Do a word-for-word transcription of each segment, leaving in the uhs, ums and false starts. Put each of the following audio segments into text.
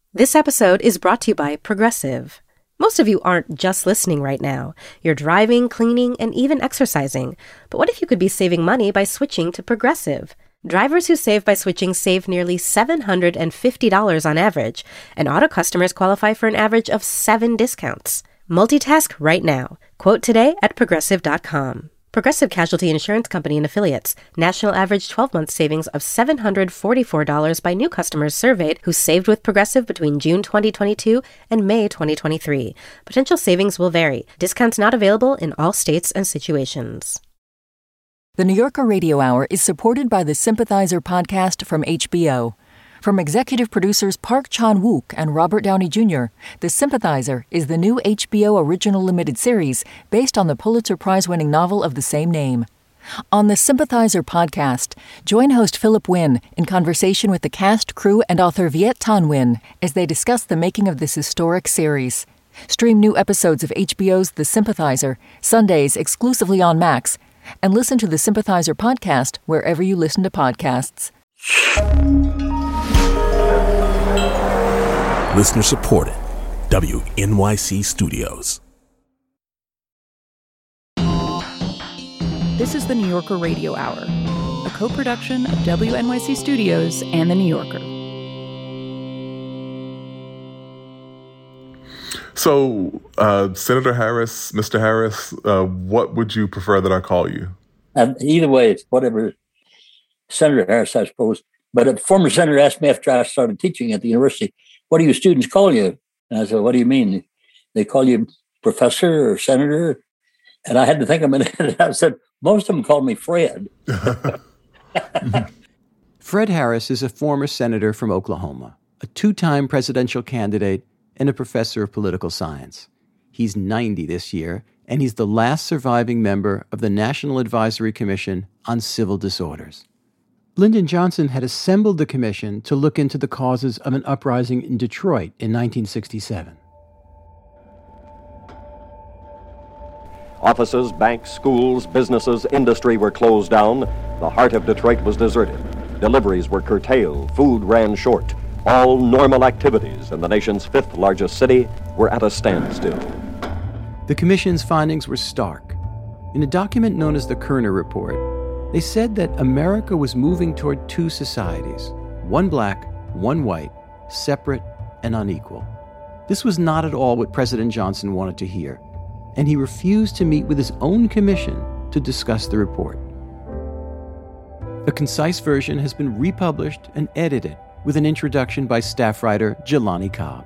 This episode is brought to you by Progressive. Most of you aren't just listening right now. You're driving, cleaning, and even exercising. But what if you could be saving money by switching to Progressive? Drivers who save by switching save nearly seven hundred fifty dollars on average, and auto customers qualify for an average of seven discounts. Multitask right now. Quote today at progressive dot com. Progressive Casualty Insurance Company and Affiliates. National average twelve-month savings of seven hundred forty-four dollars by new customers surveyed who saved with Progressive between June twenty twenty-two and May twenty twenty-three. Potential savings will vary. Discounts not available in all states and situations. The New Yorker Radio Hour is supported by the Sympathizer podcast from H B O. From executive producers Park Chan-wook and Robert Downey Junior, The Sympathizer is the new H B O original limited series based on the Pulitzer Prize-winning novel of the same name. On the Sympathizer podcast, join host Philip Wynn in conversation with the cast, crew, and author Viet Thanh Nguyen as they discuss the making of this historic series. Stream new episodes of H B O's The Sympathizer, Sundays exclusively on Max, and listen to the Sympathizer podcast wherever you listen to podcasts. Listener supported. W N Y C Studios. This is the New Yorker Radio Hour, a co-production of W N Y C Studios and the New Yorker. So, uh, Senator Harris, Mister Harris, uh, what would you prefer that I call you? Um, either way, it's whatever. Senator Harris, I suppose. But a former senator asked me after I started teaching at the university, what do your students call you? And I said, what do you mean? They call you professor or senator? And I had to think a minute. And I said, most of them call me Fred. Fred Harris is a former senator from Oklahoma, a two-time presidential candidate, and a professor of political science. He's ninety this year, and he's the last surviving member of the National Advisory Commission on Civil Disorders. Lyndon Johnson had assembled the commission to look into the causes of an uprising in Detroit in nineteen sixty-seven. Offices, banks, schools, businesses, industry were closed down. The heart of Detroit was deserted. Deliveries were curtailed. Food ran short. All normal activities in the nation's fifth largest city were at a standstill. The commission's findings were stark. In a document known as the Kerner Report, they said that America was moving toward two societies, one black, one white, separate and unequal. This was not at all what President Johnson wanted to hear, and he refused to meet with his own commission to discuss the report. A concise version has been republished and edited with an introduction by staff writer Jelani Cobb.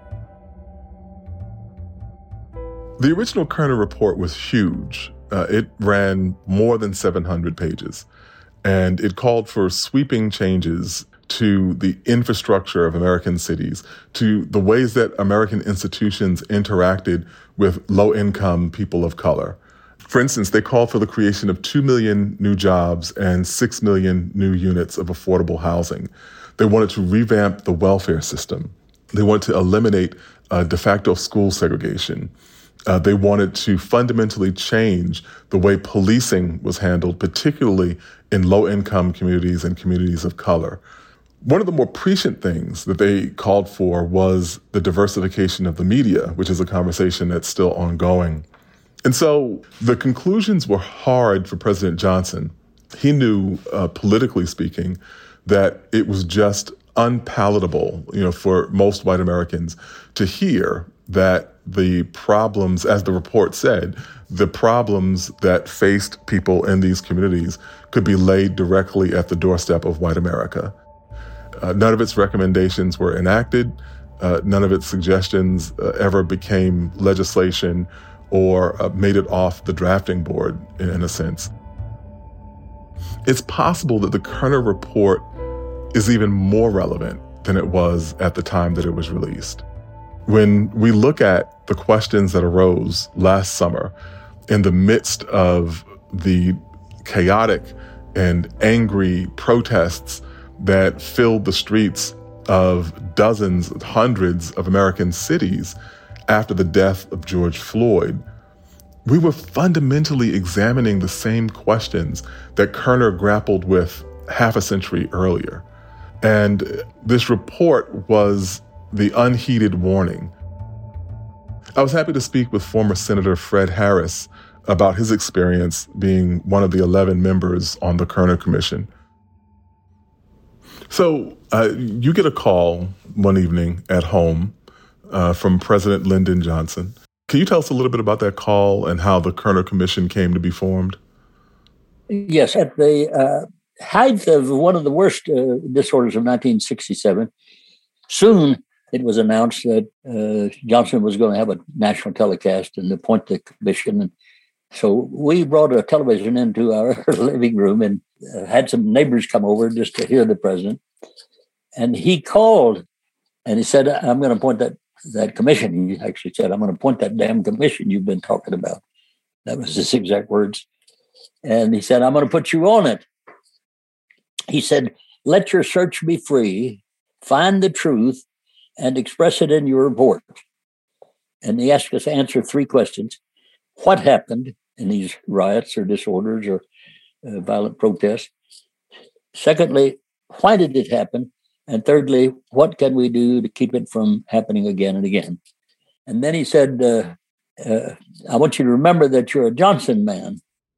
The original Kerner Report was huge. Uh, it ran more than seven hundred pages, and it called for sweeping changes to the infrastructure of American cities, to the ways that American institutions interacted with low-income people of color. For instance, they called for the creation of two million new jobs and six million new units of affordable housing. They wanted to revamp the welfare system. They wanted to eliminate uh, de facto school segregation. Uh, they wanted to fundamentally change the way policing was handled, particularly in low-income communities and communities of color. One of the more prescient things that they called for was the diversification of the media, which is a conversation that's still ongoing. And so the conclusions were hard for President Johnson. He knew, uh, politically speaking, that it was just unpalatable, you know, for most white Americans to hear that the problems, as the report said, the problems that faced people in these communities could be laid directly at the doorstep of white America. Uh, none of its recommendations were enacted. Uh, none of its suggestions uh, ever became legislation or uh, made it off the drafting board, in, in a sense. It's possible that the Kerner Report is even more relevant than it was at the time that it was released. When we look at the questions that arose last summer in the midst of the chaotic and angry protests that filled the streets of dozens, hundreds of American cities after the death of George Floyd, we were fundamentally examining the same questions that Kerner grappled with half a century earlier. And this report was the unheeded warning. I was happy to speak with former Senator Fred Harris about his experience being one of the eleven members on the Kerner Commission. So uh, you get a call one evening at home uh, from President Lyndon Johnson. Can you tell us a little bit about that call and how the Kerner Commission came to be formed? Yes, at the uh, height of one of the worst uh, disorders of nineteen sixty-seven, soon it was announced that uh, Johnson was going to have a national telecast and appoint the commission. And so we brought a television into our living room and uh, had some neighbors come over just to hear the president. And he called and he said, I'm going to appoint that, that commission. He actually said, I'm going to appoint that damn commission you've been talking about. That was his exact words. And he said, I'm going to put you on it. He said, let your search be free, find the truth, and express it in your report. And he asked us to answer three questions. What happened in these riots or disorders or uh, violent protests? Secondly, why did it happen? And thirdly, what can we do to keep it from happening again and again? And then he said, uh, uh, I want you to remember that you're a Johnson man.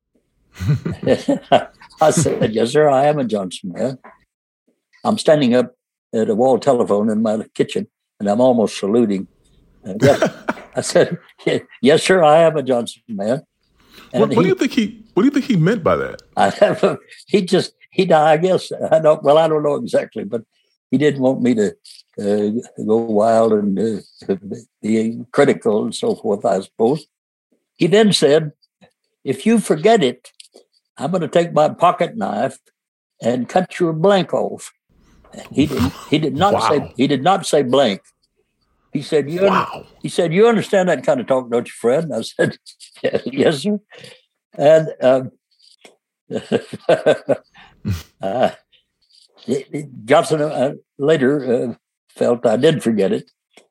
I said, yes, sir, I am a Johnson man. I'm standing up at a wall telephone in my kitchen, and I'm almost saluting. Uh, yeah. I said, yes, sir, I am a Johnson man. What, what he, do you think he? What do you think he meant by that? I have a, he just he. I guess I don't. Well, I don't know exactly, but he didn't want me to uh, go wild and uh, be critical and so forth, I suppose. He then said, if you forget it, I'm going to take my pocket knife and cut your blank off. He did. He did not wow. say. He did not say blank. He said, "You." Wow. He said, "You understand that kind of talk, don't you, Fred?" And I said, yeah, "Yes, sir." And um, uh, Johnson uh, later uh, felt I did forget it.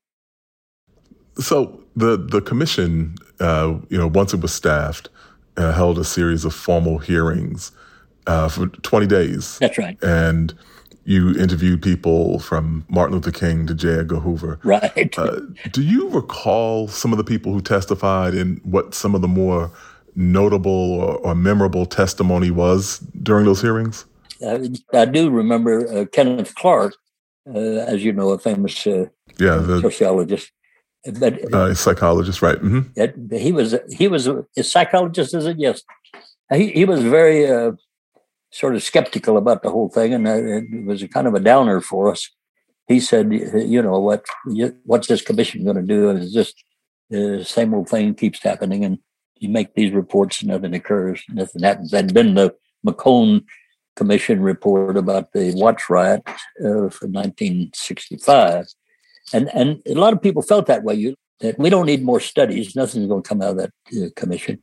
So the the commission, uh, you know, once it was staffed, uh, held a series of formal hearings uh, for twenty days. That's right. And you interviewed people from Martin Luther King to J. Edgar Hoover. Right. Uh, do you recall some of the people who testified and what some of the more notable or, or memorable testimony was during those hearings? Uh, I do remember uh, Kenneth Clark, uh, as you know, a famous uh, yeah, the, sociologist. But uh, psychologist, right? Mm-hmm. He was he was a, a psychologist, is it? Yes. He he was very uh, sort of skeptical about the whole thing, and it was a kind of a downer for us. He said, "You know what? What's this commission going to do? And it's just the uh, same old thing keeps happening, and you make these reports, and nothing occurs, nothing happens." That'd been the McCone Commission report about the Watts riot uh, for nineteen sixty-five. And and a lot of people felt that way, you, that we don't need more studies. Nothing's going to come out of that uh, commission.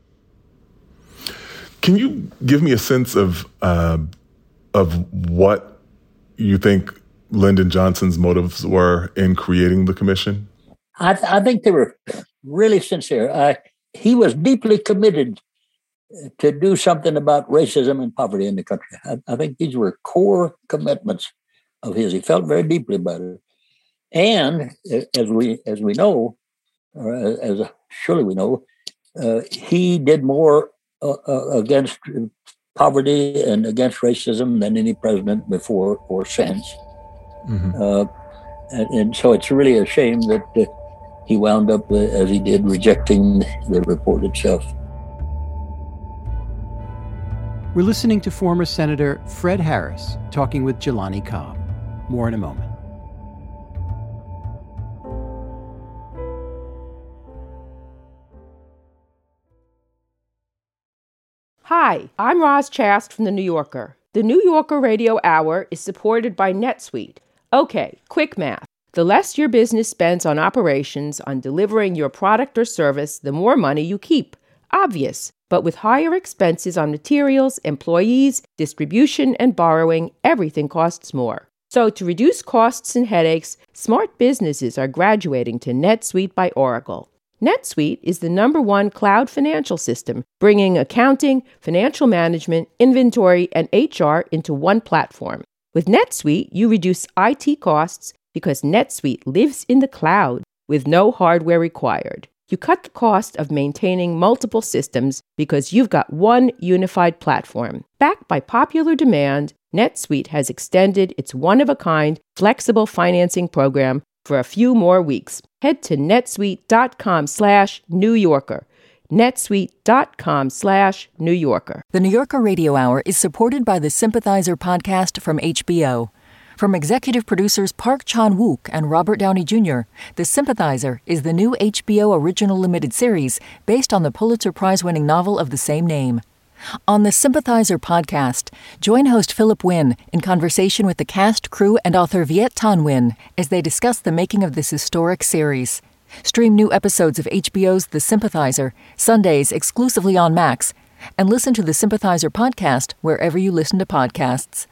Can you give me a sense of uh, of what you think Lyndon Johnson's motives were in creating the commission? I, th- I think they were really sincere. I, he was deeply committed to do something about racism and poverty in the country. I, I think these were core commitments of his. He felt very deeply about it. And as we as we know, or as surely we know, uh, he did more uh, uh, against poverty and against racism than any president before or since. Mm-hmm. Uh, and, and so it's really a shame that uh, he wound up, uh, as he did, rejecting the report itself. We're listening to former Senator Fred Harris talking with Jelani Cobb. More in a moment. Hi, I'm Roz Chast from The New Yorker. The New Yorker Radio Hour is supported by NetSuite. Okay, quick math. The less your business spends on operations, on delivering your product or service, the more money you keep. Obvious. But with higher expenses on materials, employees, distribution, and borrowing, everything costs more. So to reduce costs and headaches, smart businesses are graduating to NetSuite by Oracle. NetSuite is the number one cloud financial system, bringing accounting, financial management, inventory, and H R into one platform. With NetSuite, you reduce I T costs, because NetSuite lives in the cloud with no hardware required. You cut the cost of maintaining multiple systems because you've got one unified platform. Backed by popular demand, NetSuite has extended its one-of-a-kind flexible financing program for a few more weeks. Head to netsuite.com slash New Yorker. netsuite.com slash New Yorker. The New Yorker Radio Hour is supported by the Sympathizer podcast from H B O. From executive producers Park Chan-wook and Robert Downey Junior, The Sympathizer is the new H B O original limited series based on the Pulitzer Prize-winning novel of the same name. On the Sympathizer podcast, join host Philip Nguyen in conversation with the cast, crew, and author Viet Thanh Nguyen as they discuss the making of this historic series. Stream new episodes of H B O's The Sympathizer, Sundays exclusively on Max, and listen to the Sympathizer podcast wherever you listen to podcasts.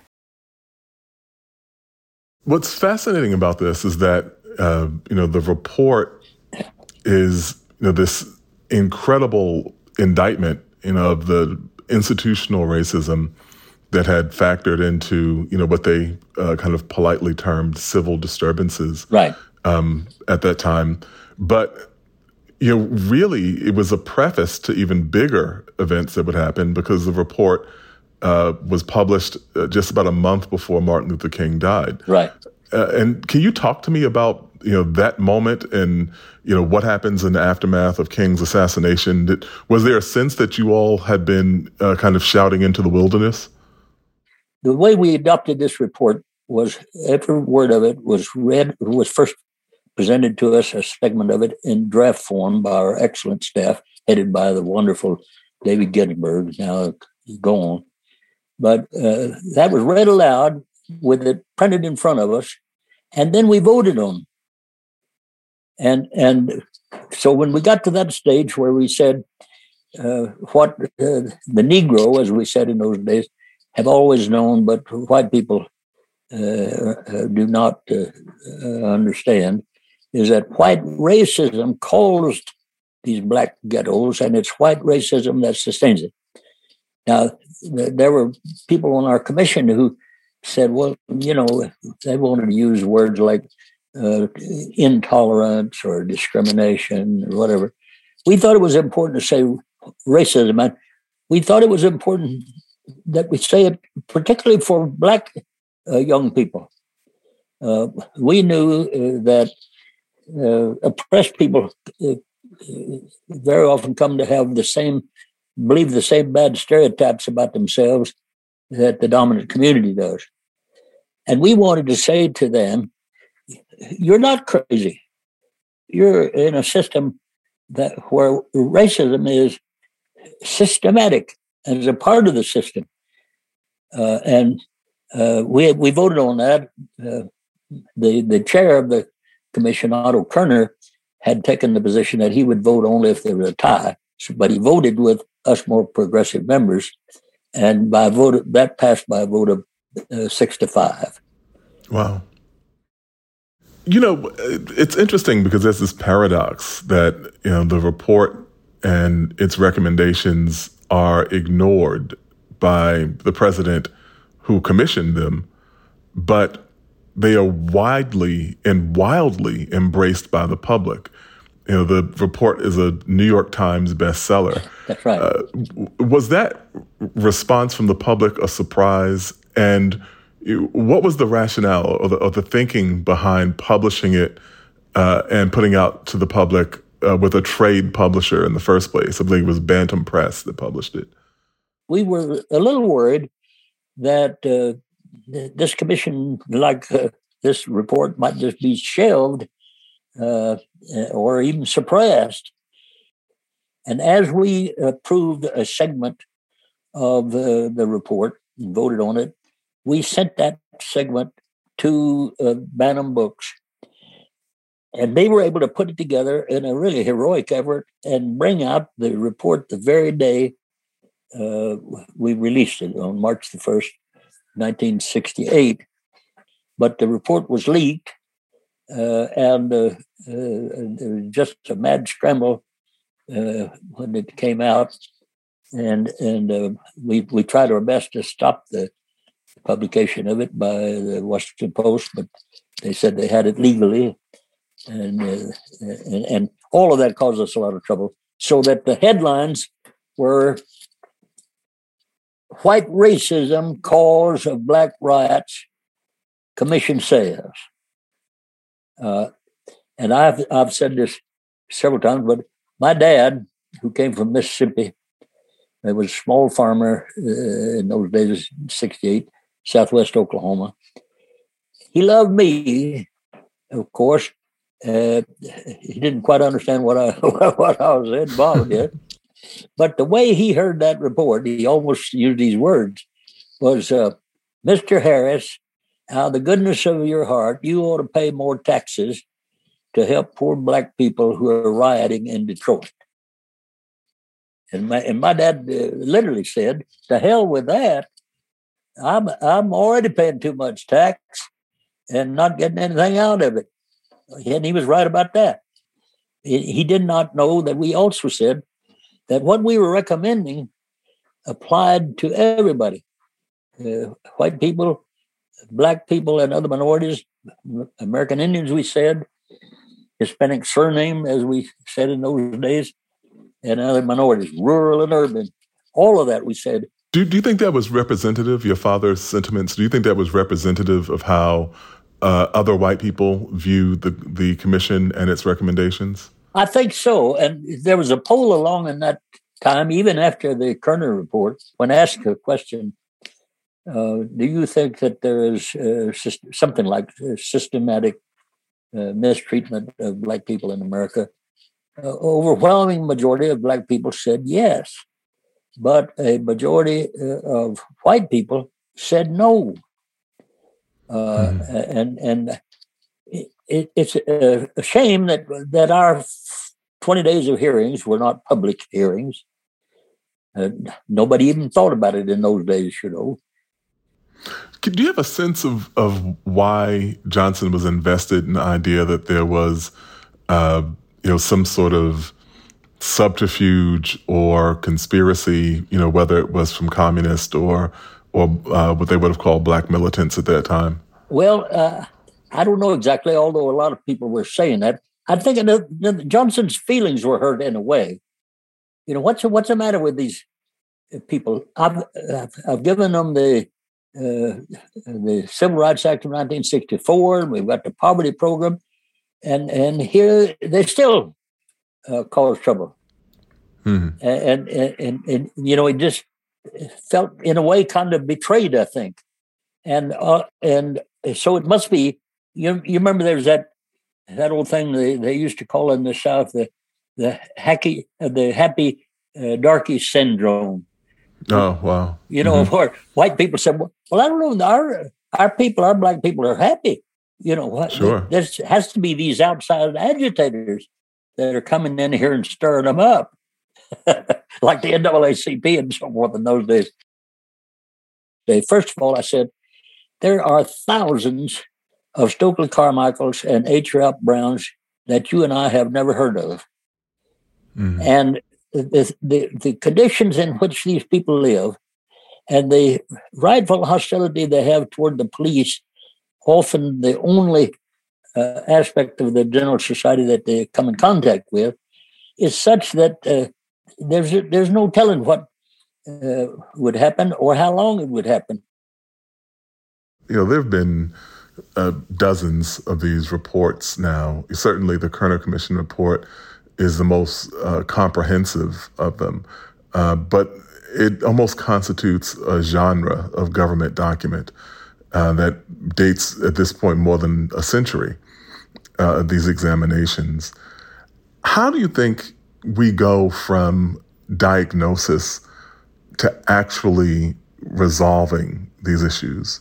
What's fascinating about this is that, uh, you know, the report is, you know, this incredible indictment, you know, of the institutional racism that had factored into, you know, what they uh, kind of politely termed civil disturbances. Right. Um, at that time. But, you know, really it was a preface to even bigger events that would happen because the report Uh, was published uh, just about a month before Martin Luther King died. Right. Uh, and can you talk to me about, you know, that moment and, you know, what happens in the aftermath of King's assassination? Did, was there a sense that you all had been uh, kind of shouting into the wilderness? The way we adopted this report was every word of it was read, was first presented to us, a segment of it in draft form by our excellent staff, headed by the wonderful David Ginsburg, now gone. But uh, that was read aloud with it printed in front of us, and then we voted on it. And, and so when we got to that stage where we said uh, what uh, the Negro, as we said in those days, have always known, but white people uh, uh, do not uh, uh, understand, is that white racism caused these black ghettos, and it's white racism that sustains it. Now, there were people on our commission who said, well, you know, they wanted to use words like uh, intolerance or discrimination or whatever. We thought it was important to say racism. And we thought it was important that we say it, particularly for black uh, young people. Uh, we knew uh, that uh, oppressed people uh, very often come to have the same believe the same bad stereotypes about themselves that the dominant community does. And we wanted to say to them, you're not crazy. You're in a system that where racism is systematic as a part of the system. Uh, and uh, we we voted on that. Uh, the, the chair of the commission, Otto Kerner, had taken the position that he would vote only if there was a tie. But he voted with us more progressive members, and by a vote that passed by a vote of uh, six to five. Wow. You know, it's interesting because there's this paradox that, you know, the report and its recommendations are ignored by the president who commissioned them, but they are widely and wildly embraced by the public. You know, the report is a New York Times bestseller. That's right. Uh, was that response from the public a surprise? And what was the rationale or the, or the thinking behind publishing it uh, and putting out to the public uh, with a trade publisher in the first place? I believe it was Bantam Press that published it. We were a little worried that uh, this commission, like uh, this report, might just be shelved Uh, or even suppressed. And as we approved a segment of uh, the report and voted on it, we sent that segment to uh, Bantam Books. And they were able to put it together in a really heroic effort and bring out the report the very day uh, we released it on March the first, nineteen sixty-eight. But the report was leaked. Uh, and uh, uh, there was just a mad scramble uh, when it came out, and and uh, we we tried our best to stop the publication of it by the Washington Post, but they said they had it legally, and, uh, and and all of that caused us a lot of trouble. So that the headlines were "White Racism Cause of Black Riots," Commission says. Uh, and I've I've said this several times, but my dad, who came from Mississippi, he was a small farmer uh, in those days, sixty-eight, southwest Oklahoma. He loved me, of course. Uh, he didn't quite understand what I what I was involved in, but the way he heard that report, he almost used these words, was, uh, "Mister Harris, out of the goodness of your heart, you ought to pay more taxes to help poor Black people who are rioting in Detroit." And my and my dad uh, literally said, "To hell with that! I'm I'm already paying too much tax and not getting anything out of it." And he was right about that. He did not know that we also said that what we were recommending applied to everybody, uh, white people, Black people, and other minorities, American Indians, we said, Hispanic surname, as we said in those days, and other minorities, rural and urban. All of that, we said. Do, do you think that was representative, your father's sentiments? Do you think that was representative of how uh, other white people view the, the commission and its recommendations? I think so. And there was a poll along in that time, even after the Kerner report, when asked a question, uh, do you think that there is uh, something like systematic uh, mistreatment of Black people in America? Uh, overwhelming majority of Black people said yes, but a majority uh, of white people said no. Uh, mm-hmm. And and it, it's a, a shame that that our twenty days of hearings were not public hearings. Uh, nobody even thought about it in those days, you know. Do you have a sense of, of why Johnson was invested in the idea that there was, uh, you know, some sort of subterfuge or conspiracy, you know, whether it was from communists or or uh, what they would have called Black militants at that time? Well, uh, I don't know exactly, although a lot of people were saying that. I think that Johnson's feelings were hurt in a way. You know, what's what's the matter with these people? I've I've given them the uh, the Civil Rights Act of nineteen sixty-four, and we've got the poverty program, and and here they still uh, cause trouble. Mm-hmm. And, and and and you know, he just felt in a way kind of betrayed, I think, and uh, and so it must be. You you remember there's that that old thing they, they used to call in the South the the hacky uh, the happy uh, darky syndrome. Oh wow! You know, mm-hmm. where white people said, "Well, I don't know. Our our people, our Black people, are happy." You know what? Sure. There has to be these outside agitators that are coming in here and stirring them up, like the N double A C P and so forth in those days. First of all, I said there are thousands of Stokely Carmichaels and H. Ralph Browns that you and I have never heard of. Mm-hmm. And the, the, the conditions in which these people live and the rightful hostility they have toward the police, often the only uh, aspect of the general society that they come in contact with, is such that uh, there's, there's no telling what uh, would happen or how long it would happen. You know, there have been Uh, dozens of these reports now. Certainly the Kerner Commission report is the most uh, comprehensive of them, uh, but it almost constitutes a genre of government document uh, that dates at this point more than a century, uh, these examinations. How do you think we go from diagnosis to actually resolving these issues?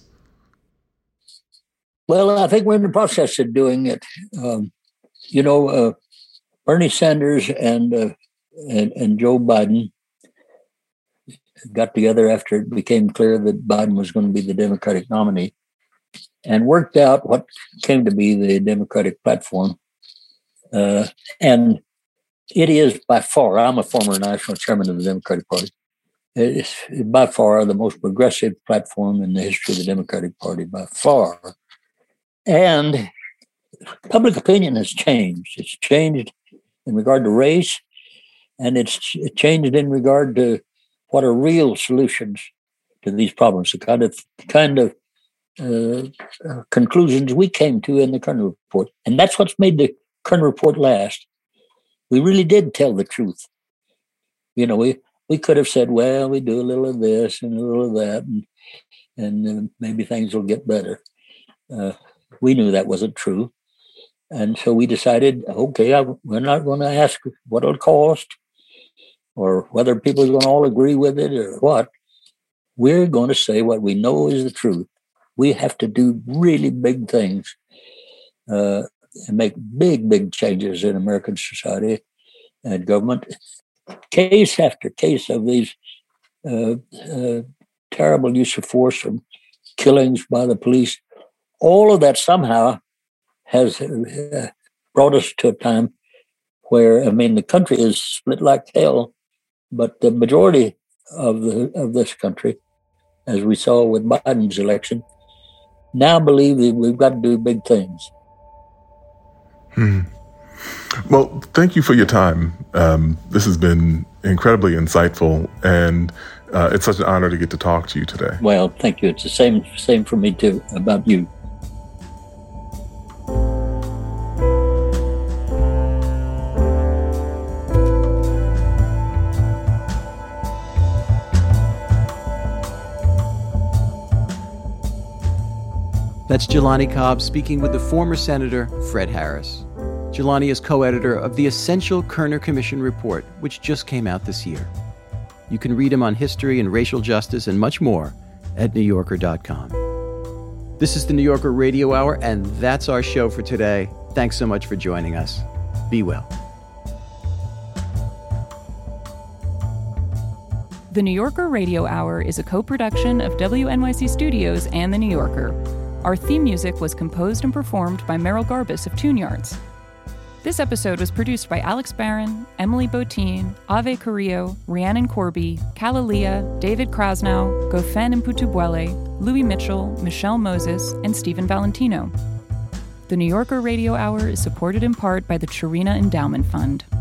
Well, I think we're in the process of doing it. Um, you know, uh, Bernie Sanders and, uh, and and Joe Biden got together after it became clear that Biden was going to be the Democratic nominee and worked out what came to be the Democratic platform. Uh, and it is by far, I'm a former national chairman of the Democratic Party, it's by far the most progressive platform in the history of the Democratic Party, by far. And public opinion has changed. It's changed in regard to race, and it's changed in regard to what are real solutions to these problems, the kind of kind of uh, uh, conclusions we came to in the Kerner Report. And that's what's made the Kerner Report last. We really did tell the truth. You know, we, we could have said, well, we do a little of this and a little of that, and, and uh, maybe things will get better. Uh, we knew that wasn't true. And so we decided, okay, I, we're not going to ask what it'll cost or whether people are going to all agree with it or what. We're going to say what we know is the truth. We have to do really big things uh, and make big, big changes in American society and government. Case after case of these uh, uh, terrible use of force from killings by the police, all of that somehow has uh, brought us to a time where, I mean, the country is split like hell, but the majority of the of this country, as we saw with Biden's election, now believe that we've got to do big things. Hmm. Well, thank you for your time. Um, this has been incredibly insightful, and uh, it's such an honor to get to talk to you today. Well, thank you. It's the same same for me, too, about you. That's Jelani Cobb speaking with the former Senator Fred Harris. Jelani is co-editor of the Essential Kerner Commission Report, which just came out this year. You can read him on history and racial justice and much more at new yorker dot com. This is the New Yorker Radio Hour, and that's our show for today. Thanks so much for joining us. Be well. The New Yorker Radio Hour is a co-production of W N Y C Studios and The New Yorker. Our theme music was composed and performed by Merrill Garbus of Tune Yards. This episode was produced by Alex Barron, Emily Botine, Ave Carrillo, Rhiannon Corby, Kalalia, David Krasnow, Gofen Mputubwele, Louis Mitchell, Michelle Moses, and Stephen Valentino. The New Yorker Radio Hour is supported in part by the Chirina Endowment Fund.